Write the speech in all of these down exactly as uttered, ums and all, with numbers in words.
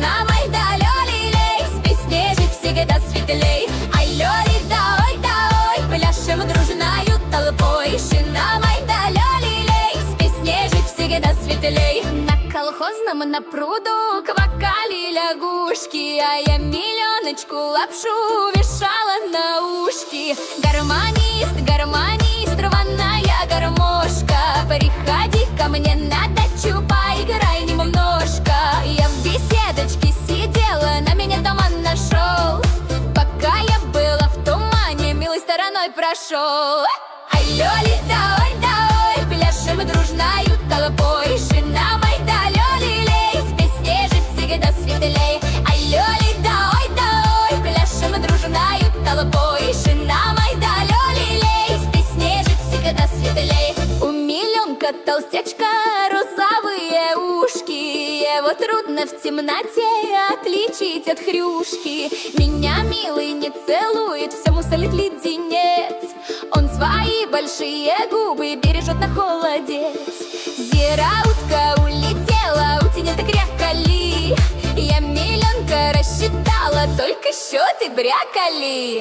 жена мой, да лёли-лей, с песней жить всегда светлей. Ай, лёли, да ой, да ой, пляшем дружною толпой. Жена мой, да лёли-лей, с песней жить всегда светлей. На колхозном на пруду квакали лягушки, а я миллионочку лапшу вешала на ушки. Гармонист, гармонист, рваная гармошка, приходи ко мне на дачу, поиграй немножко. Я в беседочке сидела, на меня туман нашел. Пока я была в тумане, милой стороной прошел. Ай, лёли, да ой, да ой, пляшем дружною толпой. Жена мой, да лёли-лей, с песней жить всегда светлей. Ай, лёли, да ой, да ой, пляшем дружною толпой. Жена мой, да лёли-лей, с песней жить всегда светлей. У миллионка толстячка розовые ушки, его трудно в темноте отличить от хрюшки. Меня милый не целует, все мусолит леденец. Он свои большие губы бережет на холодец. Зираутка улетела, утенета крякали. Я миллионка рассчитала, только счеты брякали.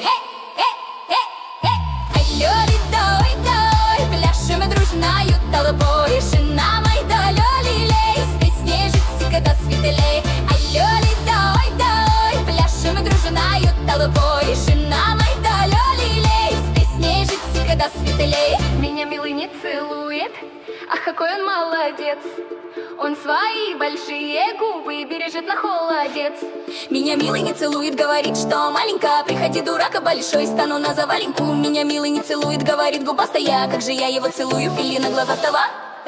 Ай, лёли, да ой, да ой, пляшем дружною толпой. Жена мой, да лёли-лей, с песней жить всегда светлей. Ай, лёли, да ой, да ой, пляшем дружною толпой. Жена мой, да лёли-лей, с песней жить всегда светлей. Меня милый не целует, ах, какой он молодец. Он свои большие губы бережет на холодец. Меня милый не целует, говорит, что маленькая, приходи, дурака, большой, стану на заваленку. Меня милый не целует, говорит, губастая, как же я его целую, филина глазастого.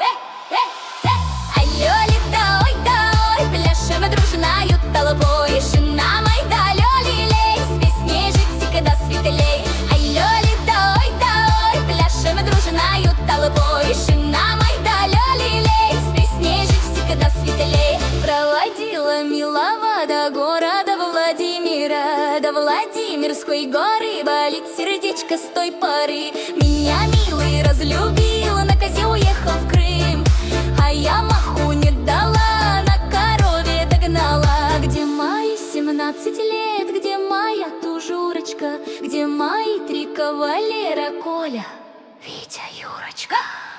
Ай, лёли, да ой, да ой, пляшем дружною толпой. Жена мой, да лёли-лей, с песней жить всегда светлей. Ай, лёли, да ой, да ой, пляшем дружною толпой. Жена мой, да лёли-лей, с песней жить всегда светлей. Проводила милого до города Владимира, до Владимирской горы болит сердечко с той поры. Меня милый разлюбил, на козе уехал в Крым, а я маху не дала, на корове догнала. Где мои семнадцать лет, где моя тужурочка, где мои три кавалера, Коля, Витя, Юрочка.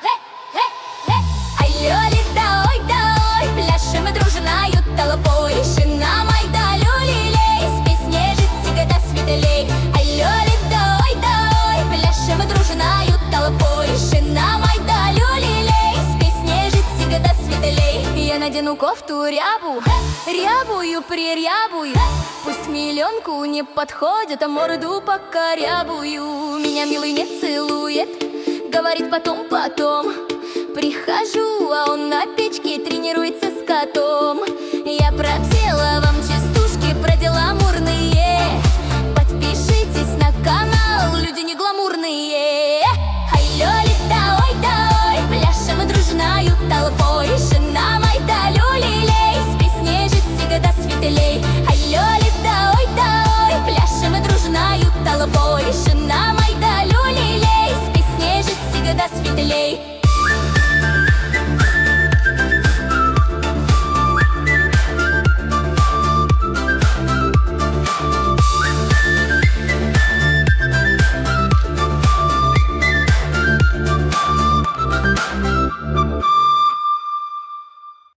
Ай, лёли, да ой, да ой, пляшем дружною толпой. Жена мой, да лёли-лей, с песней жить всегда светлей. Ай, лёли, да ой, да ой, пляшем дружною толпой. Жена мой, да лёли-лей, с песней жить всегда светлей. Я надену кофту рябу, рябую прирябую, пусть миллионку не подходит, а морду покорябую. Меня милый не целует, говорит потом, потом. Прихожу, а он на печке тренируется с котом. Я пропела вам частушки про дела амурные. Подпишитесь на канал, люди не гламурные. Ай, лёли, да ой, да ой, пляшем дружною толпой. Жена мой, да лёли-лей, с песней жить всегда светлей.